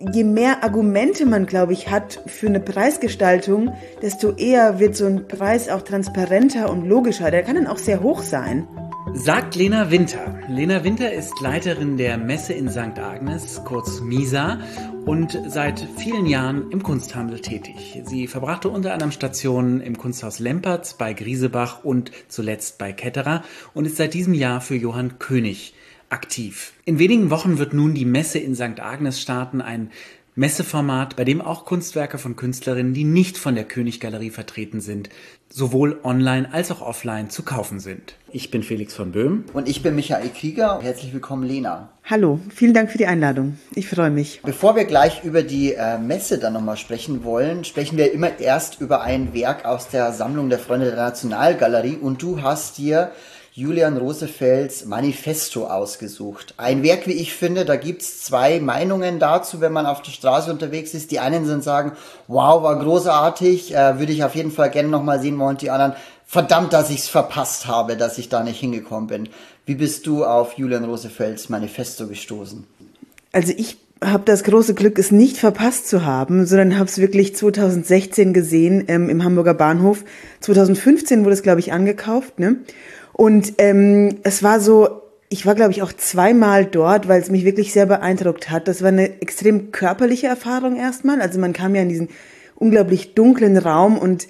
je mehr Argumente man, glaube ich, hat für eine Preisgestaltung, desto eher wird so ein Preis auch transparenter und logischer. Der kann dann auch sehr hoch sein. Sagt Lena Winter. Lena Winter ist Leiterin der Messe in St. Agnes, kurz MISA, und seit vielen Jahren im Kunsthandel tätig. Sie verbrachte unter anderem Stationen im Kunsthaus Lempertz, bei Griesebach und zuletzt bei Ketterer und ist seit diesem Jahr für Johann König aktiv. In wenigen Wochen wird nun die Messe in St. Agnes starten, ein Messeformat, bei dem auch Kunstwerke von Künstlerinnen, die nicht von der König-Galerie vertreten sind, sowohl online als auch offline zu kaufen sind. Ich bin Felix von Böhm. Und ich bin Michael Krieger. Herzlich willkommen, Lena. Hallo, vielen Dank für die Einladung. Ich freue mich. Bevor wir gleich über die Messe dann nochmal sprechen wollen, sprechen wir immer erst über ein Werk aus der Sammlung der Freunde der Nationalgalerie. Und du hast dir Julian Rosefelds Manifesto ausgesucht. Ein Werk, wie ich finde, da gibt's zwei Meinungen dazu, wenn man auf der Straße unterwegs ist. Die einen sind sagen, wow, war großartig, würde ich auf jeden Fall gerne nochmal sehen wollen. Und die anderen, verdammt, dass ich's verpasst habe, dass ich da nicht hingekommen bin. Wie bist du auf Julian Rosefelds Manifesto gestoßen? Also ich habe das große Glück, es nicht verpasst zu haben, sondern habe es wirklich 2016 gesehen im Hamburger Bahnhof. 2015 wurde es, glaube ich, angekauft, ne? Und es war so, ich war, glaube ich, auch zweimal dort, weil es mich wirklich sehr beeindruckt hat. Das war eine extrem körperliche Erfahrung erstmal. Also man kam ja in diesen unglaublich dunklen Raum und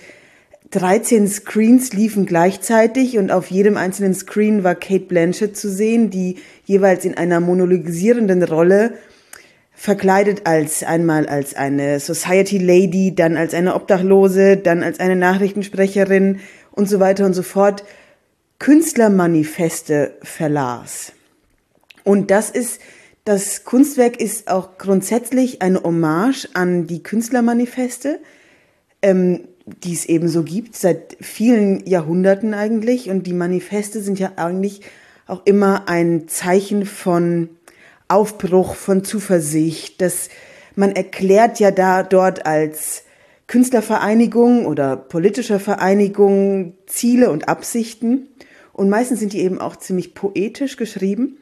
13 Screens liefen gleichzeitig und auf jedem einzelnen Screen war Cate Blanchett zu sehen, die jeweils in einer monologisierenden Rolle verkleidet einmal als eine Society Lady, dann als eine Obdachlose, dann als eine Nachrichtensprecherin und so weiter und so fort, Künstlermanifeste verlas. Und das Kunstwerk ist auch grundsätzlich eine Hommage an die Künstlermanifeste, die es eben so gibt, seit vielen Jahrhunderten eigentlich. Und die Manifeste sind ja eigentlich auch immer ein Zeichen von Aufbruch, von Zuversicht. Man erklärt ja dort als Künstlervereinigung oder politischer Vereinigung Ziele und Absichten. Und meistens sind die eben auch ziemlich poetisch geschrieben.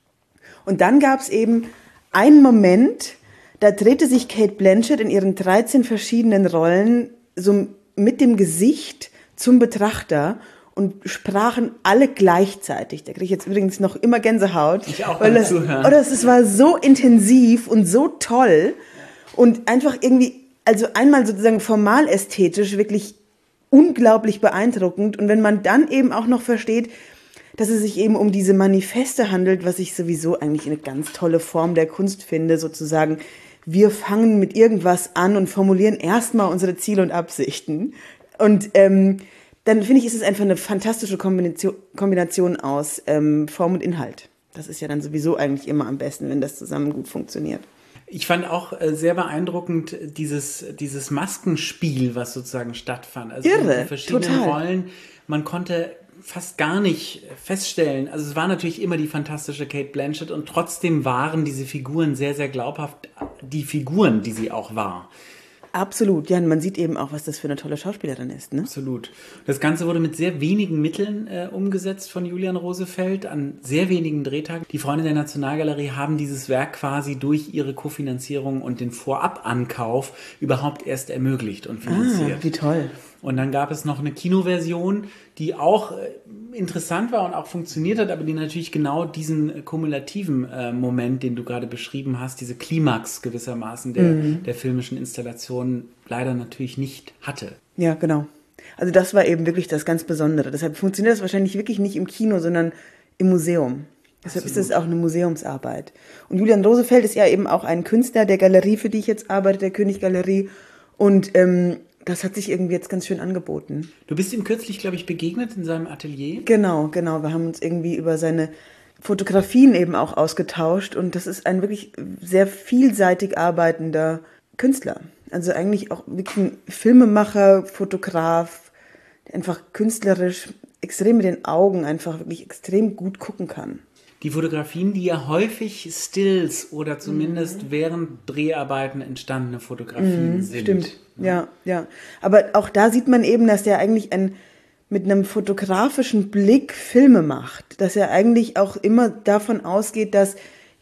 Und dann gab es eben einen Moment, da drehte sich Cate Blanchett in ihren 13 verschiedenen Rollen so mit dem Gesicht zum Betrachter und sprachen alle gleichzeitig. Da kriege ich jetzt übrigens noch immer Gänsehaut. Ich auch beim Zuhören. Es war so intensiv und so toll und einfach irgendwie, also einmal sozusagen formal ästhetisch wirklich unglaublich beeindruckend. Und wenn man dann eben auch noch versteht, dass es sich eben um diese Manifeste handelt, was ich sowieso eigentlich eine ganz tolle Form der Kunst finde, sozusagen, wir fangen mit irgendwas an und formulieren erstmal unsere Ziele und Absichten. Und dann finde ich, ist es einfach eine fantastische Kombination aus Form und Inhalt. Das ist ja dann sowieso eigentlich immer am besten, wenn das zusammen gut funktioniert. Ich fand auch sehr beeindruckend dieses Maskenspiel, was sozusagen stattfand. Also Irre, die verschiedenen total. Rollen, man konnte fast gar nicht feststellen. Also es war natürlich immer die fantastische Cate Blanchett und trotzdem waren diese Figuren sehr, sehr glaubhaft die Figuren, die sie auch war. Absolut, ja, und man sieht eben auch, was das für eine tolle Schauspielerin ist, ne? Absolut. Das Ganze wurde mit sehr wenigen Mitteln umgesetzt von Julian Rosefeld an sehr wenigen Drehtagen. Die Freunde der Nationalgalerie haben dieses Werk quasi durch ihre Kofinanzierung und den Vorabankauf überhaupt erst ermöglicht und finanziert. Ah, wie toll. Und dann gab es noch eine Kinoversion, die auch interessant war und auch funktioniert hat, aber die natürlich genau diesen kumulativen Moment, den du gerade beschrieben hast, diese Klimax gewissermaßen der filmischen Installation leider natürlich nicht hatte. Ja, genau. Also das war eben wirklich das ganz Besondere. Deshalb funktioniert das wahrscheinlich wirklich nicht im Kino, sondern im Museum. Deshalb ist es auch eine Museumsarbeit. Und Julian Rosefeld ist ja eben auch ein Künstler der Galerie, für die ich jetzt arbeite, der König-Galerie. Und das hat sich irgendwie jetzt ganz schön angeboten. Du bist ihm kürzlich, glaube ich, begegnet in seinem Atelier? Genau. Wir haben uns irgendwie über seine Fotografien eben auch ausgetauscht. Und das ist ein wirklich sehr vielseitig arbeitender Künstler. Also eigentlich auch wirklich ein Filmemacher, Fotograf, der einfach künstlerisch extrem mit den Augen einfach wirklich extrem gut gucken kann. Die Fotografien, die ja häufig Stills oder zumindest während Dreharbeiten entstandene Fotografien sind. Stimmt, ja. Aber auch da sieht man eben, dass der eigentlich mit einem fotografischen Blick Filme macht. Dass er eigentlich auch immer davon ausgeht, dass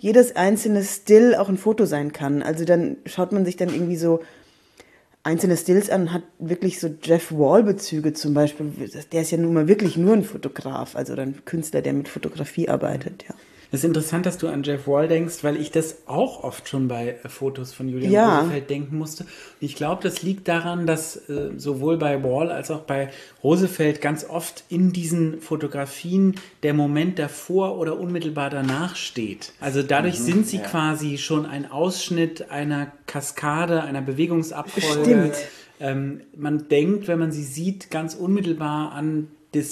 jedes einzelne Still auch ein Foto sein kann. Also dann schaut man sich dann irgendwie so einzelne Stills an und hat wirklich so Jeff Wall-Bezüge zum Beispiel. Der ist ja nun mal wirklich nur ein Fotograf, also ein Künstler, der mit Fotografie arbeitet, ja. Es ist interessant, dass du an Jeff Wall denkst, weil ich das auch oft schon bei Fotos von Julian Rosefeld denken musste. Und ich glaube, das liegt daran, dass sowohl bei Wall als auch bei Rosefeld ganz oft in diesen Fotografien der Moment davor oder unmittelbar danach steht. Also dadurch sind sie quasi schon ein Ausschnitt einer Kaskade, einer Bewegungsabfolge. Man denkt, wenn man sie sieht, ganz unmittelbar an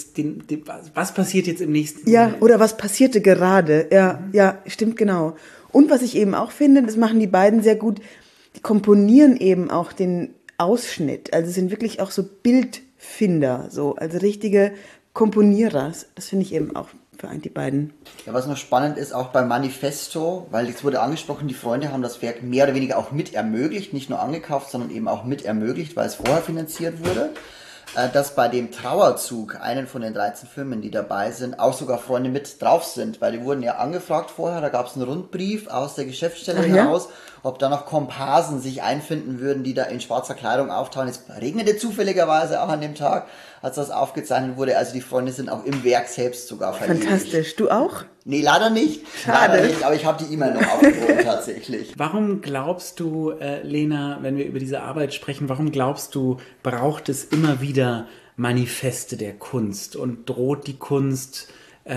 was passiert jetzt im nächsten Ja, Moment? oder was passierte gerade. Ja, stimmt, genau. Und was ich eben auch finde, das machen die beiden sehr gut, die komponieren eben auch den Ausschnitt. Also sind wirklich auch so Bildfinder, so, also richtige Komponierer. Das finde ich eben auch vereint die beiden. Ja, was noch spannend ist, auch beim Manifesto, weil es wurde angesprochen, die Freunde haben das Werk mehr oder weniger auch mit ermöglicht, nicht nur angekauft, sondern eben auch mit ermöglicht, weil es vorher finanziert wurde. Dass bei dem Trauerzug, einen von den 13 Filmen, die dabei sind, auch sogar Freunde mit drauf sind, weil die wurden ja angefragt vorher, da gab es einen Rundbrief aus der Geschäftsstelle heraus, ob da noch Komparsen sich einfinden würden, die da in schwarzer Kleidung auftauchen. Es regnete zufälligerweise auch an dem Tag, als das aufgezeichnet wurde, also die Freunde sind auch im Werk selbst sogar verewigt. Fantastisch. Du auch? Nee, leider nicht. Schade. Leider nicht, aber ich habe die E-Mail noch aufgehoben tatsächlich. Warum glaubst du, Lena, wenn wir über diese Arbeit sprechen, warum glaubst du, braucht es immer wieder Manifeste der Kunst und droht die Kunst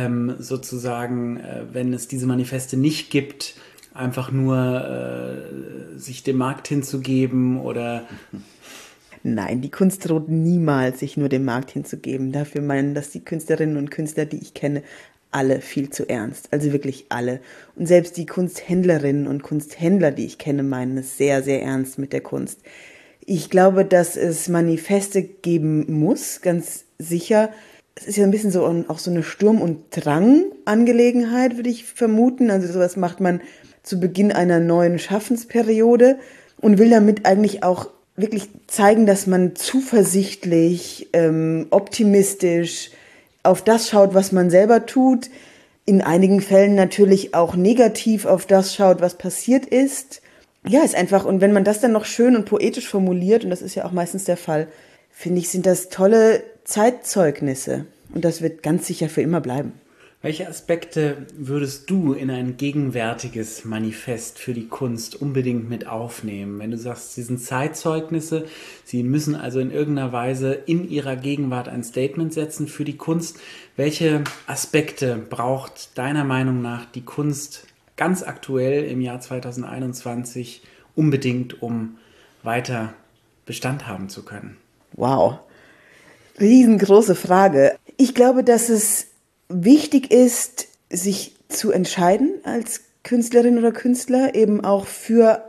sozusagen, wenn es diese Manifeste nicht gibt, einfach nur sich dem Markt hinzugeben oder... Nein, die Kunst droht niemals, sich nur dem Markt hinzugeben. Dafür meinen das die Künstlerinnen und Künstler, die ich kenne, alle viel zu ernst. Also wirklich alle. Und selbst die Kunsthändlerinnen und Kunsthändler, die ich kenne, meinen es sehr, sehr ernst mit der Kunst. Ich glaube, dass es Manifeste geben muss, ganz sicher. Es ist ja ein bisschen so auch so eine Sturm- und Drang-Angelegenheit, würde ich vermuten. Also sowas macht man zu Beginn einer neuen Schaffensperiode und will damit eigentlich auch wirklich zeigen, dass man zuversichtlich, optimistisch auf das schaut, was man selber tut. In einigen Fällen natürlich auch negativ auf das schaut, was passiert ist. Ja, ist einfach, und wenn man das dann noch schön und poetisch formuliert, und das ist ja auch meistens der Fall, finde ich, sind das tolle Zeitzeugnisse. Und das wird ganz sicher für immer bleiben. Welche Aspekte würdest du in ein gegenwärtiges Manifest für die Kunst unbedingt mit aufnehmen? Wenn du sagst, sie sind Zeitzeugnisse, sie müssen also in irgendeiner Weise in ihrer Gegenwart ein Statement setzen für die Kunst. Welche Aspekte braucht deiner Meinung nach die Kunst ganz aktuell im Jahr 2021 unbedingt, um weiter Bestand haben zu können? Wow, riesengroße Frage. Ich glaube, dass es wichtig ist, sich zu entscheiden als Künstlerin oder Künstler, eben auch für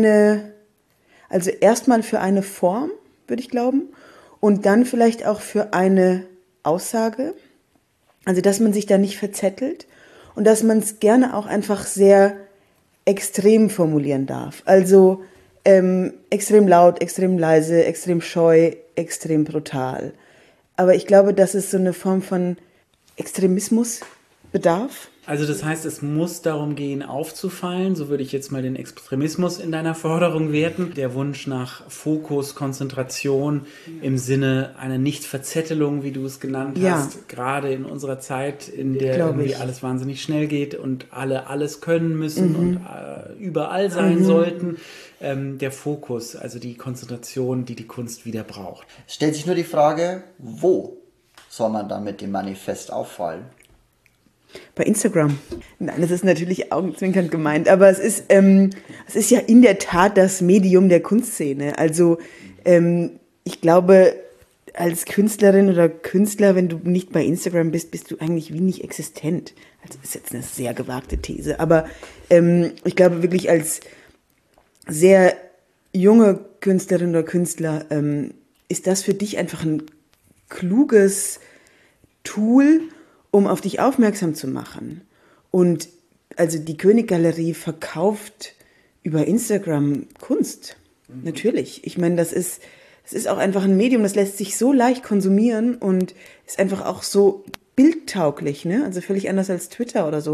also erstmal für eine Form, würde ich glauben, und dann vielleicht auch für eine Aussage. Also, dass man sich da nicht verzettelt und dass man es gerne auch einfach sehr extrem formulieren darf. Also extrem laut, extrem leise, extrem scheu, extrem brutal. Aber ich glaube, dass es so eine Form von Extremismus bedarf. Also das heißt, es muss darum gehen, aufzufallen. So würde ich jetzt mal den Extremismus in deiner Forderung werten. Der Wunsch nach Fokus, Konzentration im Sinne einer Nichtverzettelung, wie du es genannt hast. Gerade in unserer Zeit, in der irgendwie alles wahnsinnig schnell geht und alle alles können müssen und überall sein sollten. Der Fokus, also die Konzentration, die die Kunst wieder braucht. Es stellt sich nur die Frage, wo soll man dann mit dem Manifest auffallen? Bei Instagram. Nein, das ist natürlich augenzwinkernd gemeint, aber es ist ja in der Tat das Medium der Kunstszene. Also ich glaube, als Künstlerin oder Künstler, wenn du nicht bei Instagram bist, bist du eigentlich wie nicht existent. Also das ist jetzt eine sehr gewagte These, aber ich glaube wirklich als sehr junge Künstlerin oder Künstler ist das für dich einfach ein kluges Tool, um auf dich aufmerksam zu machen. Und also die König-Galerie verkauft über Instagram Kunst. Natürlich. Ich meine, das ist auch einfach ein Medium, das lässt sich so leicht konsumieren und ist einfach auch so bildtauglich, ne? Also völlig anders als Twitter oder so.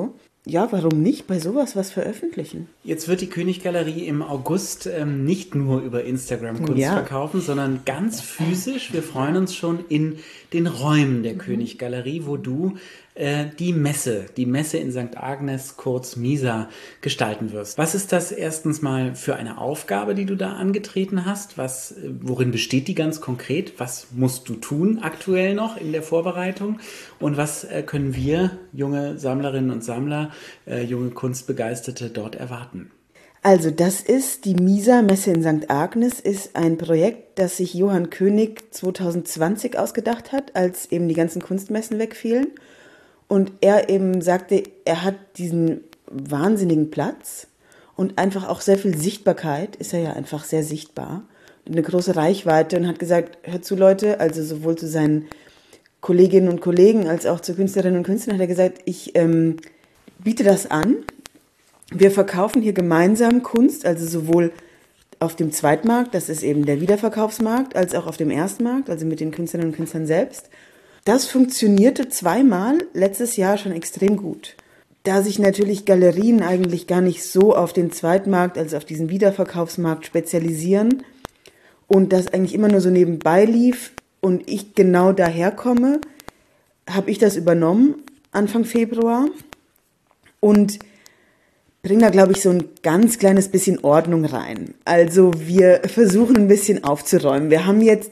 ja, warum nicht bei sowas was veröffentlichen? Jetzt wird die Königgalerie im August nicht nur über Instagram Kunst verkaufen, sondern ganz physisch. Wir freuen uns schon in den Räumen der Königgalerie, wo du die Messe in St. Agnes, kurz Misa, gestalten wirst. Was ist das erstens mal für eine Aufgabe, die du da angetreten hast? Worin besteht die ganz konkret? Was musst du tun aktuell noch in der Vorbereitung? Und was können wir, junge Sammlerinnen und Sammler, junge Kunstbegeisterte dort erwarten? Also das ist die Misa Messe in St. Agnes, ist ein Projekt, das sich Johann König 2020 ausgedacht hat, als eben die ganzen Kunstmessen wegfielen. Und er eben sagte, er hat diesen wahnsinnigen Platz und einfach auch sehr viel Sichtbarkeit, ist er ja einfach sehr sichtbar, eine große Reichweite und hat gesagt, hört zu Leute, also sowohl zu seinen Kolleginnen und Kollegen als auch zu Künstlerinnen und Künstlern hat er gesagt, ich biete das an. Wir verkaufen hier gemeinsam Kunst, also sowohl auf dem Zweitmarkt, das ist eben der Wiederverkaufsmarkt, als auch auf dem Erstmarkt, also mit den Künstlerinnen und Künstlern selbst. Das funktionierte zweimal letztes Jahr schon extrem gut. Da sich natürlich Galerien eigentlich gar nicht so auf den Zweitmarkt, also auf diesen Wiederverkaufsmarkt spezialisieren und das eigentlich immer nur so nebenbei lief und ich genau daherkomme, habe ich das übernommen Anfang Februar und bringe da, glaube ich, so ein ganz kleines bisschen Ordnung rein. Also wir versuchen ein bisschen aufzuräumen. Wir haben jetzt,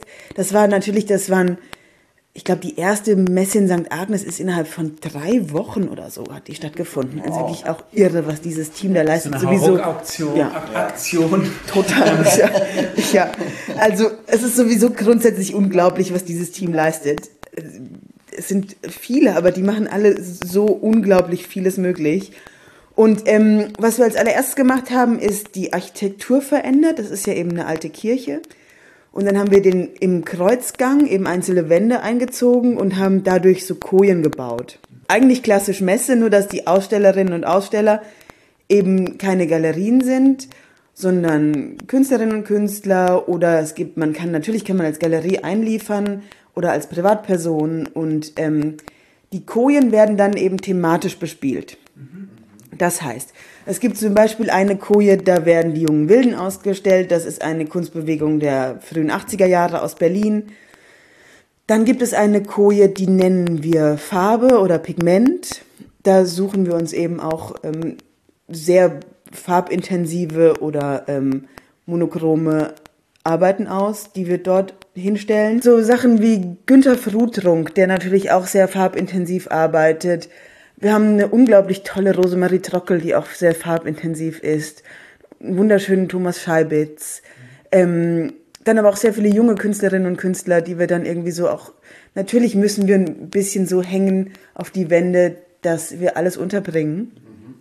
ich glaube, die erste Messe in St. Agnes ist innerhalb von 3 Wochen oder so, hat die stattgefunden. Also wirklich auch irre, was dieses Team da leistet. So eine Hauruck-Aktion. Aktion. Total. Ja. Also es ist sowieso grundsätzlich unglaublich, was dieses Team leistet. Es sind viele, aber die machen alle so unglaublich vieles möglich. Und was wir als allererstes gemacht haben, ist die Architektur verändert. Das ist ja eben eine alte Kirche. Und dann haben wir im Kreuzgang eben einzelne Wände eingezogen und haben dadurch so Kojen gebaut. Eigentlich klassisch Messe, nur dass die Ausstellerinnen und Aussteller eben keine Galerien sind, sondern Künstlerinnen und Künstler oder man kann als Galerie einliefern oder als Privatperson und die Kojen werden dann eben thematisch bespielt. Das heißt, es gibt zum Beispiel eine Koje, da werden die jungen Wilden ausgestellt. Das ist eine Kunstbewegung der frühen 80er Jahre aus Berlin. Dann gibt es eine Koje, die nennen wir Farbe oder Pigment. Da suchen wir uns eben auch sehr farbintensive oder monochrome Arbeiten aus, die wir dort hinstellen. So Sachen wie Günter Frudrunk, der natürlich auch sehr farbintensiv arbeitet. Wir haben eine unglaublich tolle Rosemarie Trockel, die auch sehr farbintensiv ist. Einen wunderschönen Thomas Scheibitz. Dann aber auch sehr viele junge Künstlerinnen und Künstler, die wir dann irgendwie so auch... Natürlich müssen wir ein bisschen so hängen auf die Wände, dass wir alles unterbringen.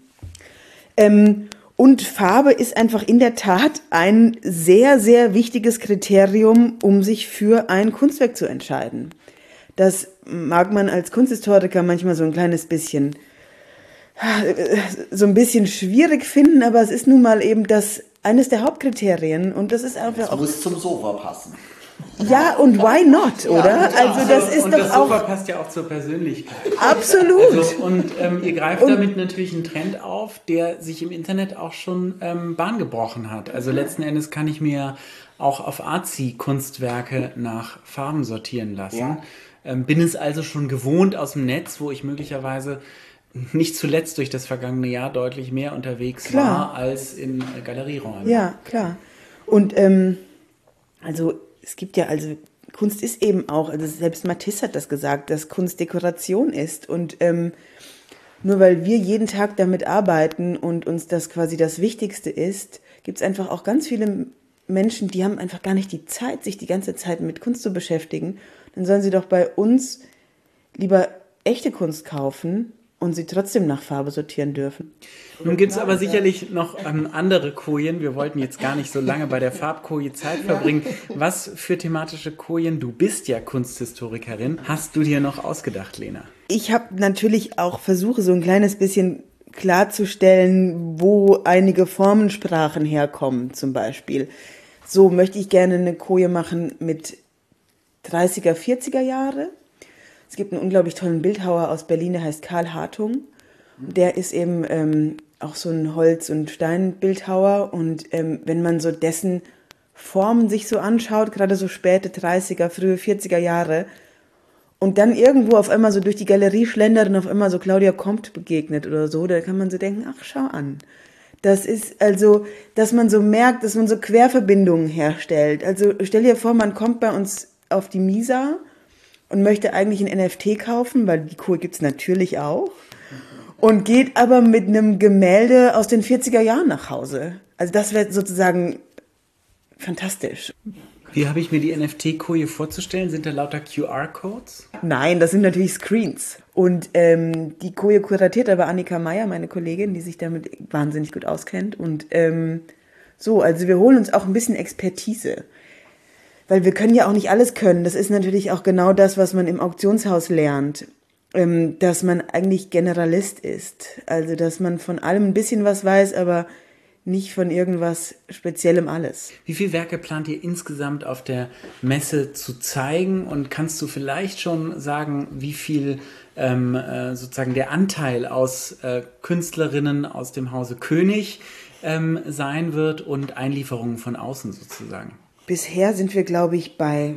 Und Farbe ist einfach in der Tat ein sehr, sehr wichtiges Kriterium, um sich für ein Kunstwerk zu entscheiden. Das mag man als Kunsthistoriker manchmal so ein bisschen schwierig finden, aber es ist nun mal eben eines der Hauptkriterien und das ist einfach auch... Es muss zum Sofa passen. Ja, und why not, oder? Also das ist und doch das auch... Sofa passt ja auch zur Persönlichkeit. Absolut. Also, und ihr greift damit natürlich einen Trend auf, der sich im Internet auch schon Bahn gebrochen hat. Also letzten Endes kann ich mir auch auf Artsy Kunstwerke nach Farben sortieren lassen. Ja. Bin es also schon gewohnt aus dem Netz, wo ich möglicherweise nicht zuletzt durch das vergangene Jahr deutlich mehr unterwegs war als in Galerieräumen. Ja, klar. Und also es gibt ja, also Kunst ist eben auch, also selbst Matisse hat das gesagt, dass Kunst Dekoration ist und nur weil wir jeden Tag damit arbeiten und uns das quasi das Wichtigste ist, gibt es einfach auch ganz viele Menschen, die haben einfach gar nicht die Zeit, sich die ganze Zeit mit Kunst zu beschäftigen. Dann sollen sie doch bei uns lieber echte Kunst kaufen und sie trotzdem nach Farbe sortieren dürfen. Nun gibt es aber sicherlich noch andere Kojen. Wir wollten jetzt gar nicht so lange bei der Farbkoje Zeit verbringen. Was für thematische Kojen, du bist ja Kunsthistorikerin, hast du dir noch ausgedacht, Lena? Ich habe natürlich auch versucht, so ein kleines bisschen klarzustellen, wo einige Formensprachen herkommen zum Beispiel. So möchte ich gerne eine Koje machen mit 30er, 40er Jahre. Es gibt einen unglaublich tollen Bildhauer aus Berlin, der heißt Karl Hartung. Der ist eben auch so ein Holz- und Steinbildhauer und wenn man so dessen Formen sich so anschaut, gerade so späte 30er, frühe 40er Jahre, und dann irgendwo auf einmal so durch die Galerie schlendert und auf einmal so Claudia Comte begegnet oder so, da kann man so denken, ach, schau an. Das ist also, dass man so merkt, dass man so Querverbindungen herstellt. Also stell dir vor, man kommt bei uns auf die Misa und möchte eigentlich ein NFT kaufen, weil die Kohle gibt's natürlich auch, und geht aber mit einem Gemälde aus den 40er Jahren nach Hause. Also das wäre sozusagen fantastisch. Wie habe ich mir die NFT-Koje vorzustellen? Sind da lauter QR-Codes? Nein, das sind natürlich Screens. Und die Koje kuratiert aber Annika Meyer, meine Kollegin, die sich damit wahnsinnig gut auskennt. Und also wir holen uns auch ein bisschen Expertise. Weil wir können ja auch nicht alles können. Das ist natürlich auch genau das, was man im Auktionshaus lernt. Dass man eigentlich Generalist ist. Also dass man von allem ein bisschen was weiß, aber nicht von irgendwas Speziellem alles. Wie viele Werke plant ihr insgesamt auf der Messe zu zeigen? Und kannst du vielleicht schon sagen, wie viel sozusagen der Anteil aus Künstlerinnen aus dem Hause König sein wird und Einlieferungen von außen sozusagen? Bisher sind wir, glaube ich, bei,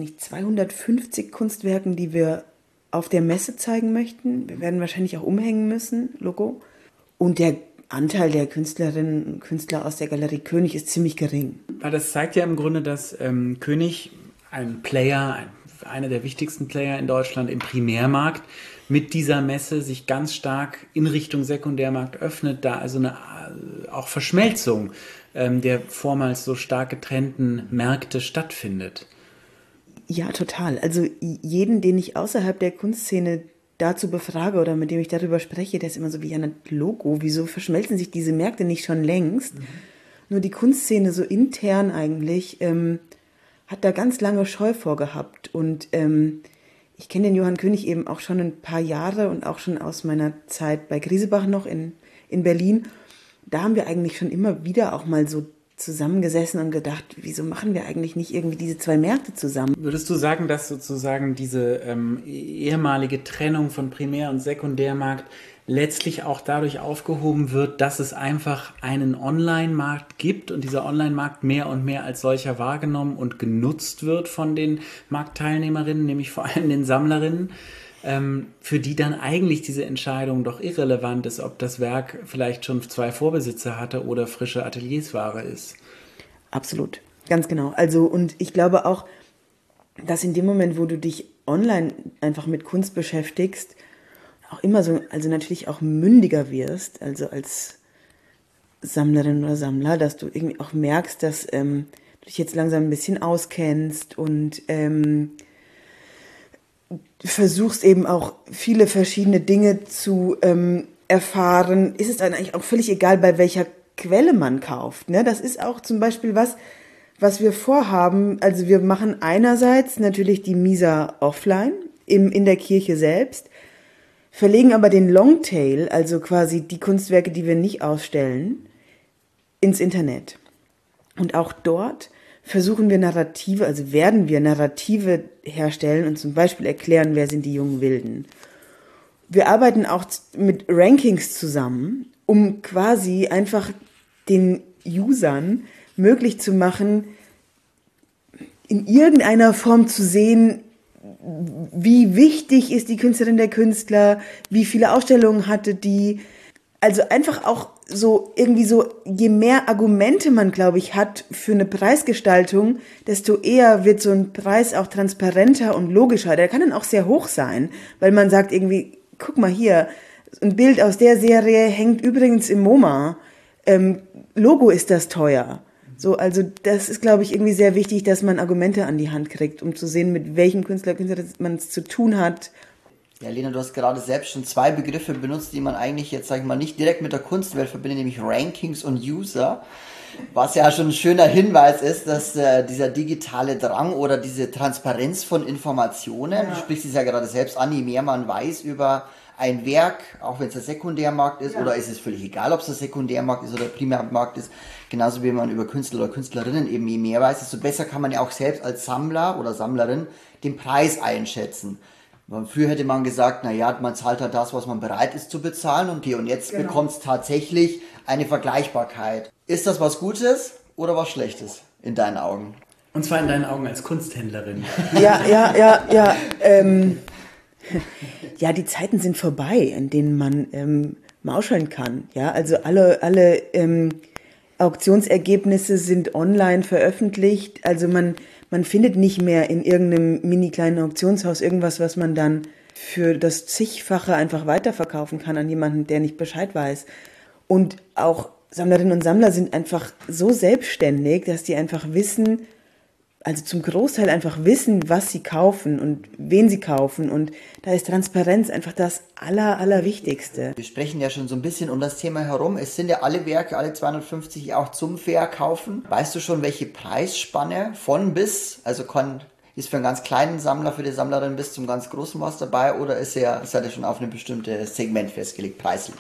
250 Kunstwerken, die wir auf der Messe zeigen möchten. Wir werden wahrscheinlich auch umhängen müssen, Logo. Und der Anteil der Künstlerinnen und Künstler aus der Galerie König ist ziemlich gering. Weil das zeigt ja im Grunde, dass König, ein Player, einer der wichtigsten Player in Deutschland im Primärmarkt, mit dieser Messe sich ganz stark in Richtung Sekundärmarkt öffnet, da also eine auch Verschmelzung der vormals so stark getrennten Märkte stattfindet. Ja, total. Also jeden, den ich außerhalb der Kunstszene dazu befrage oder mit dem ich darüber spreche, der ist immer so wie ein Logo. Wieso verschmelzen sich diese Märkte nicht schon längst? Nur die Kunstszene so intern eigentlich hat da ganz lange Scheu vorgehabt. Und ich kenne den Johann König eben auch schon ein paar Jahre und auch schon aus meiner Zeit bei Griesebach noch in Berlin. Da haben wir eigentlich schon immer wieder auch mal so zusammengesessen und gedacht, wieso machen wir eigentlich nicht irgendwie diese zwei Märkte zusammen? Würdest du sagen, dass sozusagen diese ehemalige Trennung von Primär- und Sekundärmarkt letztlich auch dadurch aufgehoben wird, dass es einfach einen Online-Markt gibt und dieser Online-Markt mehr und mehr als solcher wahrgenommen und genutzt wird von den Marktteilnehmerinnen, nämlich vor allem den Sammlerinnen, für die dann eigentlich diese Entscheidung doch irrelevant ist, ob das Werk vielleicht schon 2 Vorbesitzer hatte oder frische Ateliersware ist. Absolut, ganz genau. Also und ich glaube auch, dass in dem Moment, wo du dich online einfach mit Kunst beschäftigst, auch immer so, also natürlich auch mündiger wirst, also als Sammlerin oder Sammler, dass du irgendwie auch merkst, dass du dich jetzt langsam ein bisschen auskennst und versuchst eben auch viele verschiedene Dinge zu erfahren, ist es dann eigentlich auch völlig egal, bei welcher Quelle man kauft. Ne? Das ist auch zum Beispiel was wir vorhaben. Also wir machen einerseits natürlich die Misa offline in der Kirche selbst, verlegen aber den Longtail, also quasi die Kunstwerke, die wir nicht ausstellen, ins Internet. Und auch dort versuchen wir Narrative, also werden wir Narrative herstellen und zum Beispiel erklären, wer sind die jungen Wilden. Wir arbeiten auch mit Rankings zusammen, um quasi einfach den Usern möglich zu machen, in irgendeiner Form zu sehen, wie wichtig ist die Künstlerin, der Künstler, wie viele Ausstellungen hatte die. Also einfach auch so irgendwie so, je mehr Argumente man, glaube ich, hat für eine Preisgestaltung, desto eher wird so ein Preis auch transparenter und logischer. Der kann dann auch sehr hoch sein, weil man sagt irgendwie, guck mal hier, ein Bild aus der Serie hängt übrigens im MoMA. Logo ist das teuer. So, also das ist, glaube ich, irgendwie sehr wichtig, dass man Argumente an die Hand kriegt, um zu sehen, mit welchem Künstler man es zu tun hat. Ja, Lena, du hast gerade selbst schon 2 Begriffe benutzt, die man eigentlich jetzt, sag ich mal, nicht direkt mit der Kunstwelt verbindet, nämlich Rankings und User. Was ja schon ein schöner Hinweis ist, dass dieser digitale Drang oder diese Transparenz von Informationen, du sprichst es ja gerade selbst an, je mehr man weiß über ein Werk, auch wenn es der Sekundärmarkt ist, oder ist es völlig egal, ob es der Sekundärmarkt ist oder der Primärmarkt ist, genauso wie man über Künstler oder Künstlerinnen eben je mehr weiß, desto besser kann man ja auch selbst als Sammler oder Sammlerin den Preis einschätzen. Früher hätte man gesagt, naja, man zahlt halt das, was man bereit ist zu bezahlen und jetzt bekommt es tatsächlich eine Vergleichbarkeit. Ist das was Gutes oder was Schlechtes in deinen Augen? Und zwar in deinen Augen als Kunsthändlerin. Ja. Ja, die Zeiten sind vorbei, in denen man mauscheln kann. Ja, also alle Auktionsergebnisse sind online veröffentlicht. Also man findet nicht mehr in irgendeinem mini kleinen Auktionshaus irgendwas, was man dann für das zigfache einfach weiterverkaufen kann an jemanden, der nicht Bescheid weiß. Und auch Sammlerinnen und Sammler sind einfach so selbstständig, dass die einfach wissen, also zum Großteil einfach wissen, was sie kaufen und wen sie kaufen. Und da ist Transparenz einfach das Allerwichtigste. Wir sprechen ja schon so ein bisschen um das Thema herum. Es sind ja alle Werke, alle 250 auch zum Verkaufen. Weißt du schon, welche Preisspanne von bis, also ist für einen ganz kleinen Sammler, für die Sammlerin bis zum ganz großen was dabei oder seid ihr schon auf ein bestimmtes Segment festgelegt, preislich?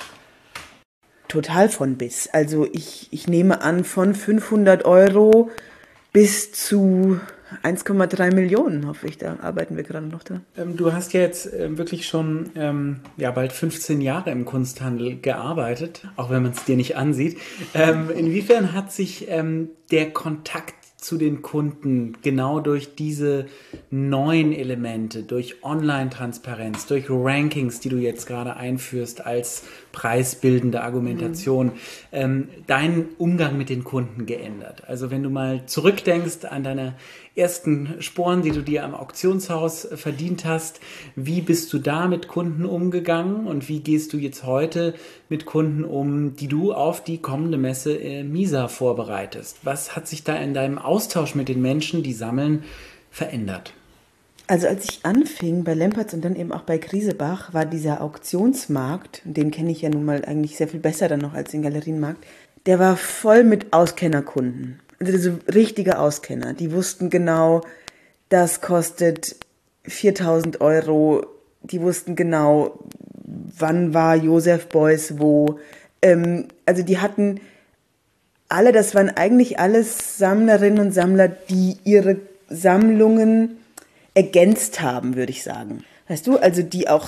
Total von bis. Also ich nehme an, von 500 Euro bis zu 1,3 Millionen, hoffe ich. Da arbeiten wir gerade noch dran. Du hast ja jetzt wirklich schon bald 15 Jahre im Kunsthandel gearbeitet, auch wenn man es dir nicht ansieht. Inwiefern hat sich der Kontakt zu den Kunden genau durch diese neuen Elemente, durch Online-Transparenz, durch Rankings, die du jetzt gerade einführst als preisbildende Argumentation, deinen Umgang mit den Kunden geändert? Also wenn du mal zurückdenkst an deine ersten Sporen, die du dir am Auktionshaus verdient hast, wie bist du da mit Kunden umgegangen und wie gehst du jetzt heute mit Kunden um, die du auf die kommende Messe MISA vorbereitest? Was hat sich da in deinem Austausch mit den Menschen, die sammeln, verändert? Also als ich anfing bei Lempertz und dann eben auch bei Griesebach, war dieser Auktionsmarkt, den kenne ich ja nun mal eigentlich sehr viel besser dann noch als den Galerienmarkt, der war voll mit Auskennerkunden. Also so richtige Auskenner, die wussten genau, das kostet 4.000 Euro, die wussten genau, wann war Josef Beuys wo. Also die hatten alle, das waren eigentlich alles Sammlerinnen und Sammler, die ihre Sammlungen ergänzt haben, würde ich sagen. Weißt du, also die auch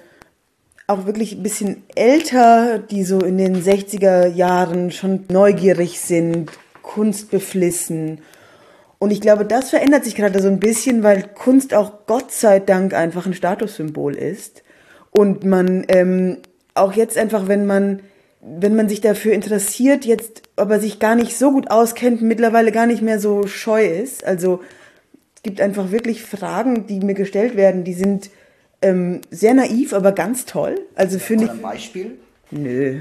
wirklich ein bisschen älter, die so in den 60er Jahren schon neugierig sind, Kunst beflissen. Und ich glaube, das verändert sich gerade so ein bisschen, weil Kunst auch Gott sei Dank einfach ein Statussymbol ist. Und man auch jetzt einfach, wenn man sich dafür interessiert, jetzt aber sich gar nicht so gut auskennt, mittlerweile gar nicht mehr so scheu ist. Also es gibt einfach wirklich Fragen, die mir gestellt werden, die sind sehr naiv, aber ganz toll. Also finde ich. Ein Beispiel? Nö.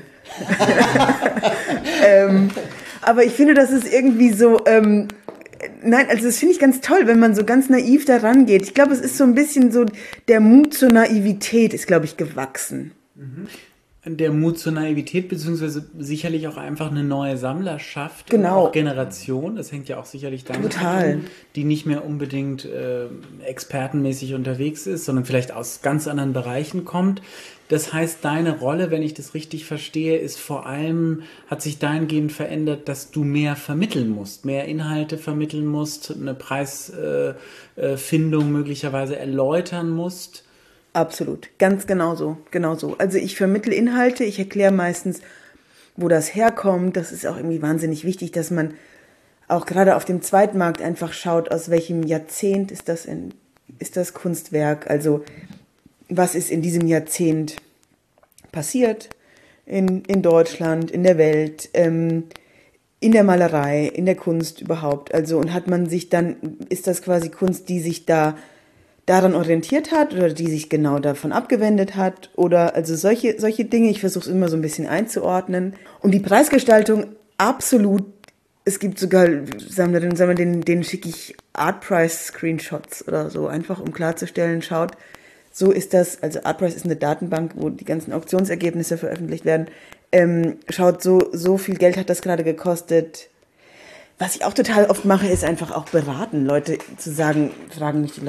Aber ich finde, das ist irgendwie so, nein, also das finde ich ganz toll, wenn man so ganz naiv da rangeht. Ich glaube, es ist so ein bisschen so, der Mut zur Naivität ist, glaube ich, gewachsen. Der Mut zur Naivität, beziehungsweise sicherlich auch einfach eine neue Sammlerschaft, genau. Auch Generation, das hängt ja auch sicherlich damit zusammen, die nicht mehr unbedingt expertenmäßig unterwegs ist, sondern vielleicht aus ganz anderen Bereichen kommt. Das heißt, deine Rolle, wenn ich das richtig verstehe, ist vor allem, hat sich dahingehend verändert, dass du mehr vermitteln musst, mehr Inhalte vermitteln musst, eine Preisfindung möglicherweise erläutern musst. Absolut, ganz genau so. Also ich vermittle Inhalte, ich erkläre meistens, wo das herkommt. Das ist auch irgendwie wahnsinnig wichtig, dass man auch gerade auf dem Zweitmarkt einfach schaut, aus welchem Jahrzehnt ist das Kunstwerk. Also was ist in diesem Jahrzehnt passiert in Deutschland, in der Welt, in der Malerei, in der Kunst überhaupt. Also und ist das quasi Kunst, die sich daran orientiert hat oder die sich genau davon abgewendet hat oder also solche Dinge. Ich versuche es immer so ein bisschen einzuordnen. Und die Preisgestaltung absolut. Es gibt sogar Sammlerinnen und Sammler, denen schicke ich Artprice-Screenshots oder so, einfach um klarzustellen, schaut, so ist das, also Artprice ist eine Datenbank, wo die ganzen Auktionsergebnisse veröffentlicht werden. Schaut, so viel Geld hat das gerade gekostet. Was ich auch total oft mache, ist einfach auch beraten, Leute zu sagen, fragen mich die Leute,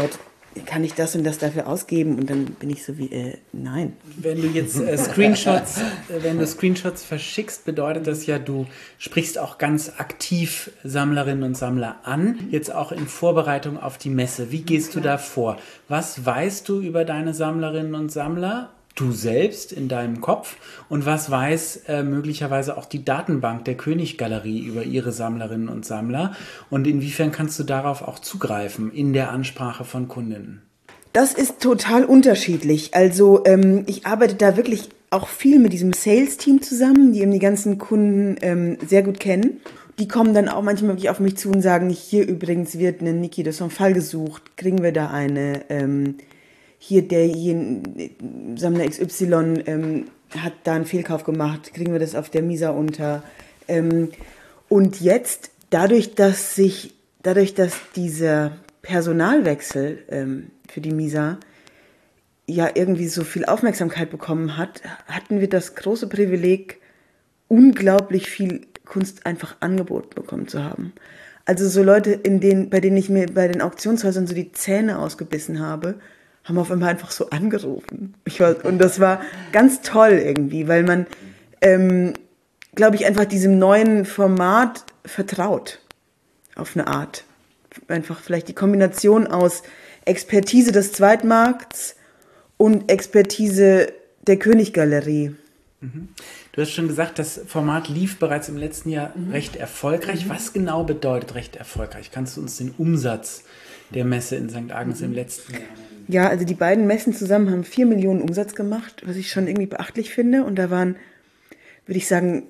kann ich das und das dafür ausgeben? Und dann bin ich so wie, nein. Wenn du jetzt Screenshots verschickst, bedeutet das ja, du sprichst auch ganz aktiv Sammlerinnen und Sammler an, jetzt auch in Vorbereitung auf die Messe. Wie gehst du da vor? Was weißt du über deine Sammlerinnen und Sammler? Du selbst in deinem Kopf, und was weiß möglicherweise auch die Datenbank der König-Galerie über ihre Sammlerinnen und Sammler, und inwiefern kannst du darauf auch zugreifen in der Ansprache von Kundinnen? Das ist total unterschiedlich. Also ich arbeite da wirklich auch viel mit diesem Sales-Team zusammen, die eben die ganzen Kunden sehr gut kennen. Die kommen dann auch manchmal wirklich auf mich zu und sagen, hier übrigens wird eine Niki de Saint-Phalle gesucht, kriegen wir da eine... hier Sammler XY hat da einen Fehlkauf gemacht, kriegen wir das auf der Misa unter. Und jetzt, dadurch, dass dieser Personalwechsel für die Misa ja irgendwie so viel Aufmerksamkeit bekommen hat, hatten wir das große Privileg, unglaublich viel Kunst einfach angeboten bekommen zu haben. Also so Leute, bei denen ich mir bei den Auktionshäusern so die Zähne ausgebissen habe, haben auf einmal einfach so angerufen. Und das war ganz toll irgendwie, weil man, glaube ich, einfach diesem neuen Format vertraut. Auf eine Art. Einfach vielleicht die Kombination aus Expertise des Zweitmarkts und Expertise der König-Galerie. Du hast schon gesagt, das Format lief bereits im letzten Jahr recht erfolgreich. Was genau bedeutet recht erfolgreich? Kannst du uns den Umsatz der Messe in St. Agnes im letzten Jahr nennen? Ja, also die beiden Messen zusammen haben 4 Millionen Umsatz gemacht, was ich schon irgendwie beachtlich finde. Und da waren, würde ich sagen,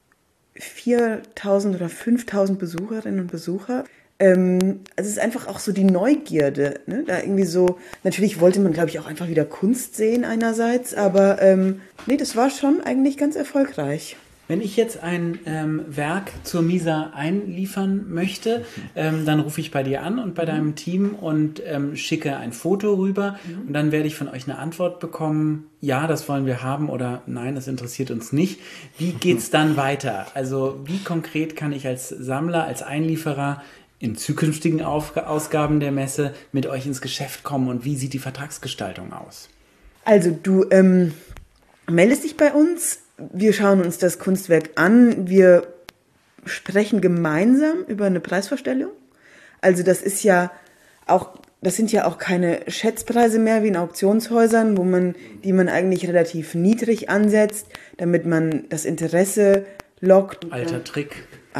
4.000 oder 5.000 Besucherinnen und Besucher. Also es ist einfach auch so die Neugierde, ne? Da irgendwie so, natürlich wollte man, glaube ich, auch einfach wieder Kunst sehen einerseits, aber nee, das war schon eigentlich ganz erfolgreich. Wenn ich jetzt ein Werk zur Misa einliefern möchte, dann rufe ich bei dir an und bei deinem Team und schicke ein Foto rüber, und dann werde ich von euch eine Antwort bekommen, ja, das wollen wir haben, oder nein, das interessiert uns nicht. Wie geht's dann weiter? Also wie konkret kann ich als Sammler, als Einlieferer in zukünftigen Ausgaben der Messe mit euch ins Geschäft kommen, und wie sieht die Vertragsgestaltung aus? Also du meldest dich bei uns. Wir schauen uns das Kunstwerk an, wir sprechen gemeinsam über eine Preisvorstellung. Also das sind ja auch keine Schätzpreise mehr wie in Auktionshäusern, die man eigentlich relativ niedrig ansetzt, damit man das Interesse lockt. Alter Trick.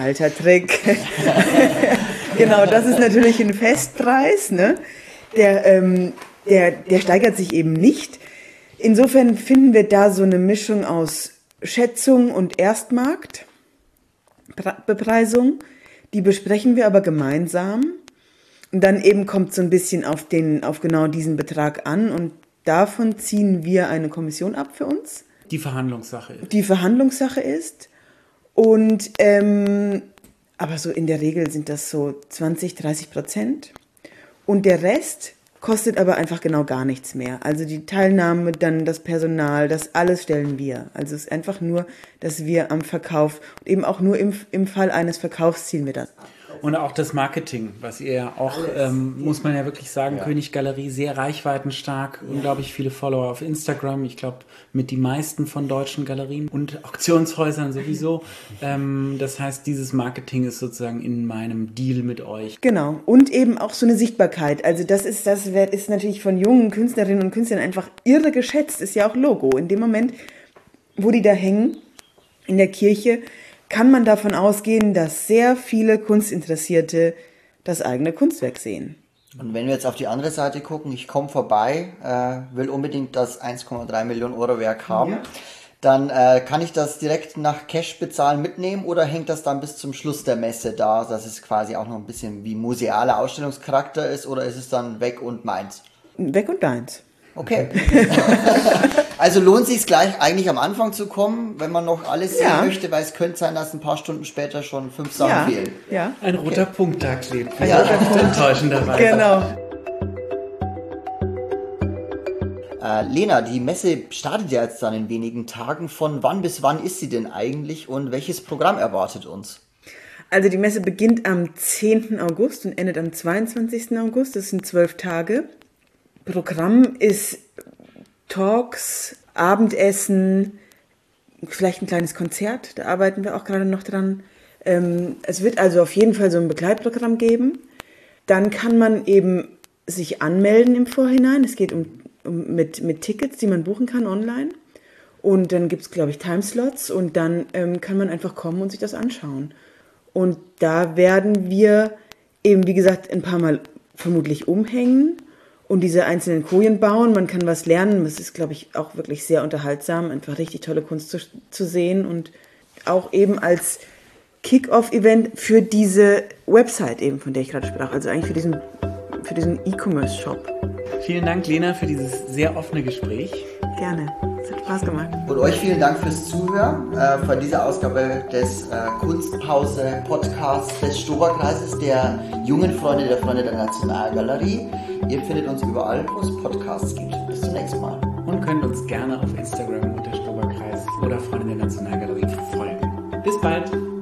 Genau, das ist natürlich ein Festpreis, ne? Der steigert sich eben nicht. Insofern finden wir da so eine Mischung aus Schätzung und Erstmarktbepreisung. Die besprechen wir aber gemeinsam. Und dann eben kommt so ein bisschen auf genau diesen Betrag an, und davon ziehen wir eine Kommission ab für uns. Die Verhandlungssache ist. Und aber so in der Regel sind das so 20-30%. Und der Rest kostet aber einfach genau gar nichts mehr. Also die Teilnahme, dann das Personal, das alles stellen wir. Also es ist einfach nur, dass wir am Verkauf, eben auch nur im Fall eines Verkaufs ziehen wir das. Und auch das Marketing, was ihr ja auch, muss man ja wirklich sagen, König-Galerie, sehr reichweitenstark, unglaublich viele Follower auf Instagram, ich glaube mit die meisten von deutschen Galerien und Auktionshäusern sowieso. Das heißt, dieses Marketing ist sozusagen in meinem Deal mit euch. Genau, und eben auch so eine Sichtbarkeit. Also das ist natürlich von jungen Künstlerinnen und Künstlern einfach irre geschätzt, ist ja auch Logo. In dem Moment, wo die da hängen, in der Kirche, kann man davon ausgehen, dass sehr viele Kunstinteressierte das eigene Kunstwerk sehen. Und wenn wir jetzt auf die andere Seite gucken, ich komme vorbei, will unbedingt das 1,3 Millionen Euro Werk haben, dann kann ich das direkt nach Cash bezahlen mitnehmen, oder hängt das dann bis zum Schluss der Messe da, dass es quasi auch noch ein bisschen wie musealer Ausstellungscharakter ist, oder ist es dann weg und meins? Weg und deins. Okay. Also lohnt sich gleich eigentlich am Anfang zu kommen, wenn man noch alles sehen möchte, weil es könnte sein, dass ein paar Stunden später schon 5 Sachen fehlen. Ja. Ein roter Punkt da klebt. Enttäuschenderweise. Genau. Lena, die Messe startet ja jetzt dann in wenigen Tagen. Von wann bis wann ist sie denn eigentlich und welches Programm erwartet uns? Also die Messe beginnt am 10. August und endet am 22. August. Das sind 12 Tage. Programm ist Talks, Abendessen, vielleicht ein kleines Konzert, da arbeiten wir auch gerade noch dran. Es wird also auf jeden Fall so ein Begleitprogramm geben. Dann kann man eben sich anmelden im Vorhinein. Es geht mit Tickets, die man buchen kann online. Und dann gibt es, glaube ich, Timeslots und dann kann man einfach kommen und sich das anschauen. Und da werden wir eben, wie gesagt, ein paar Mal vermutlich umhängen und diese einzelnen Kojen bauen. Man kann was lernen. Das ist, glaube ich, auch wirklich sehr unterhaltsam, einfach richtig tolle Kunst zu sehen und auch eben als Kick-Off-Event für diese Website eben, von der ich gerade sprach. Also eigentlich für diesen E-Commerce-Shop. Vielen Dank, Lena, für dieses sehr offene Gespräch. Gerne. Es hat Spaß gemacht. Und euch vielen Dank fürs Zuhören von dieser Ausgabe des Kunstpause-Podcasts des Stoberkreises, der jungen Freunde der Nationalgalerie. Ihr findet uns überall, wo es Podcasts gibt. Bis zum nächsten Mal. Und könnt uns gerne auf Instagram unter Stoberkreis oder Freunde der Nationalgalerie folgen. Bis bald!